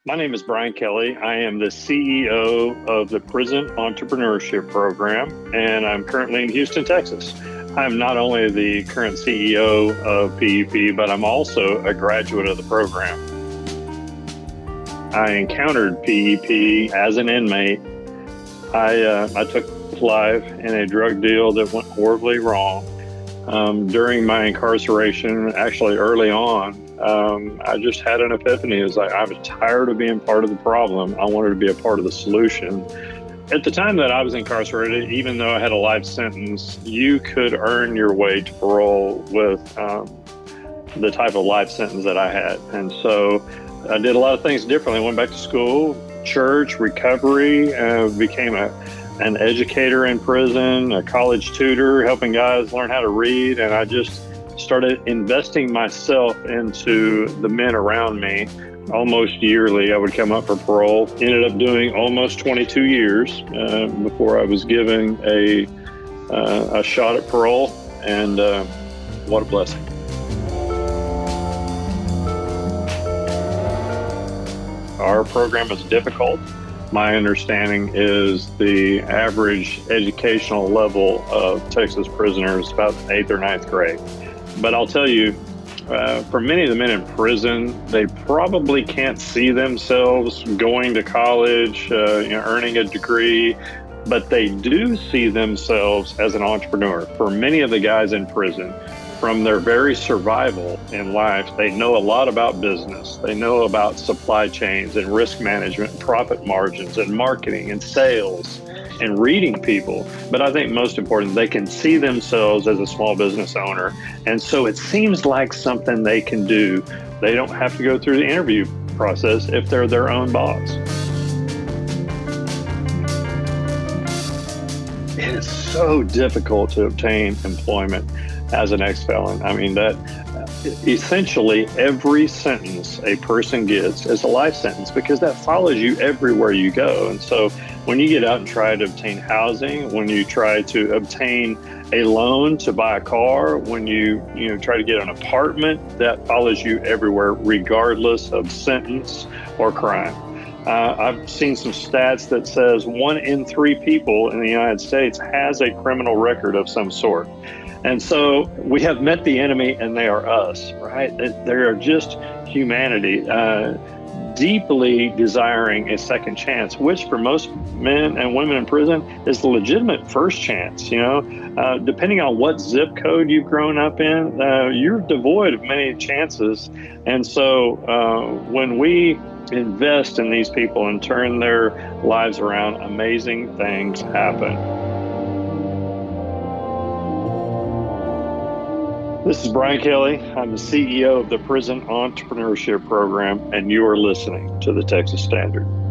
My name is Brian Kelly. I am the CEO of the Prison Entrepreneurship Program, and I'm currently in Houston, Texas. I'm not only the current CEO of PEP, but I'm also a graduate of the program. I encountered PEP as an inmate. I took life in a drug deal that went horribly wrong. During my incarceration, actually early on, I just had an epiphany. It was like I was tired of being part of the problem. I wanted to be a part of the solution. At the time that I was incarcerated, even though I had a life sentence, you could earn your way to parole with the type of life sentence that I had. And so I did a lot of things differently. I went back to school, church, recovery, became an educator in prison, a college tutor, helping guys learn how to read. And I just started investing myself into the men around me. Almost yearly, I would come up for parole. Ended up doing almost 22 years before I was given a shot at parole. And what a blessing. Our program is difficult. My understanding is the average educational level of Texas prisoners is about 8th or 9th grade. But I'll tell you, for many of the men in prison, they probably can't see themselves going to college, earning a degree, but they do see themselves as an entrepreneur. For many of the guys in prison, from their very survival in life, they know a lot about business. They know about supply chains and risk management, profit margins and marketing and sales and reading people. But I think most important, they can see themselves as a small business owner. And so it seems like something they can do. They don't have to go through the interview process if they're their own boss. It is so difficult to obtain employment as an ex-felon. I mean, that essentially every sentence a person gets is a life sentence because that follows you everywhere you go. And so when you get out and try to obtain housing, when you try to obtain a loan to buy a car, when you try to get an apartment, that follows you everywhere, regardless of sentence or crime. I've seen some stats that says 1 in 3 people in the United States has a criminal record of some sort. And so we have met the enemy and they are us, right? They are just humanity, deeply desiring a second chance, which for most men and women in prison is the legitimate first chance. Depending on what zip code you've grown up in, you're devoid of many chances. And so when we invest in these people and turn their lives around, amazing things happen. This is Brian Kelly. I'm the CEO of the Prison Entrepreneurship Program, and you are listening to the Texas Standard.